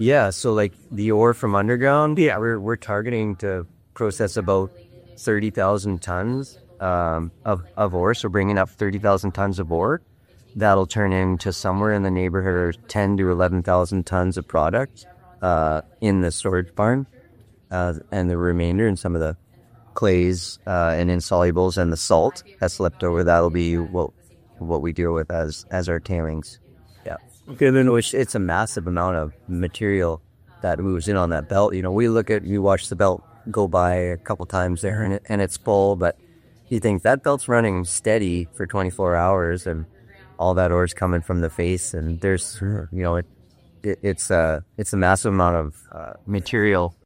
Yeah, so like the ore from underground, yeah, we're targeting to process about 30,000 tons of ore. So bringing up 30,000 tons of ore, that'll turn into somewhere in the neighborhood of 10 to 11,000 tons of product in the storage barn, and the remainder and some of the clays and insolubles and the salt that's left over, that'll be what we deal with as our tailings. Yeah. Okay, then Which it's a massive amount of material that moves in on that belt. You know, you watch the belt go by a couple times there and it's full, but you think that belt's running steady for 24 hours and all that ore is coming from the face, and there's, it's a massive amount of material